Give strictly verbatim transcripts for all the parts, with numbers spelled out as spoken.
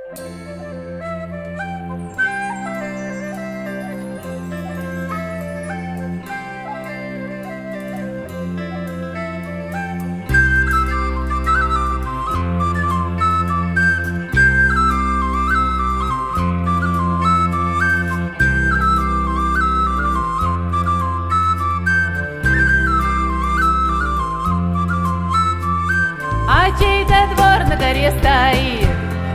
А чей-то двор на горе стоит,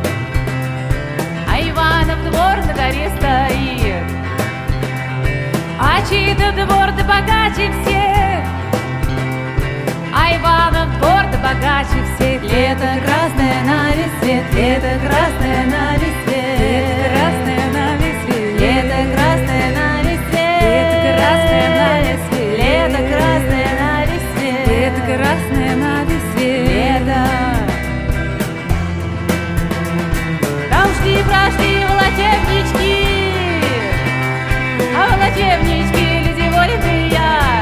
а Иванов двор на горе стоит, а чей-то двор да богаче всех, а Иванов двор да богаче всех. Лето красное на весь свет, лето красное на весь свет, красное на весь свет, лето красное на весь свет, лето красное на весь свет, лето красное на весь свет, лето красное на весь свет. Там шли-прошли волочебнички, а волочебнички люди воленные.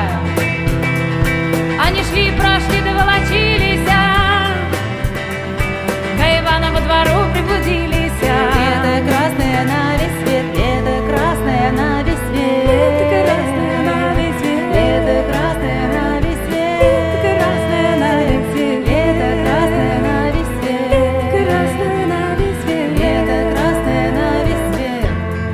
Они шли-прошли да волочились, к Иванову двору приблудились. Лето красное на весь свет, лето красное на весь свет, лето красное на весь свет, лето красное на весь свет, красное на весь свет, лето красное на весь свет, красное на весь свет, лето красное на весь свет.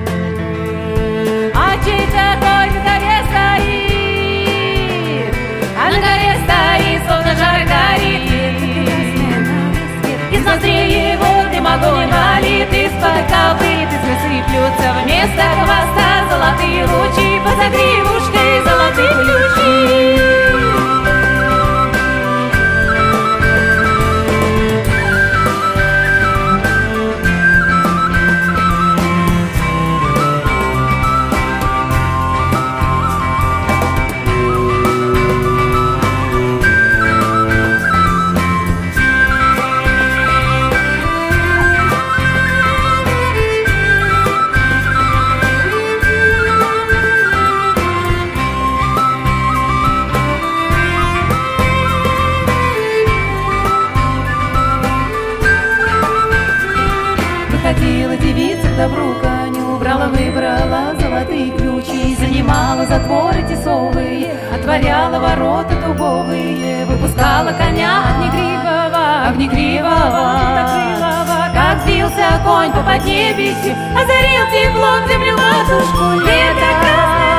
А чей-то конь на горе стоит, а на горе стоит, словно жар горит, из ноздрей его дым огонь валит, из-под копыт из косы плются вместо хвоста золотые лучи, под загривушкой золотые ключи. Ходила девица к добру коню, брала, выбрала золотые ключи, занимала затворы тесовые, отворяла ворота дубовые, выпускала коня огнегривого, огнегривого, как взвился конь по поднебесью, озарил теплом землю матушку. Лето красное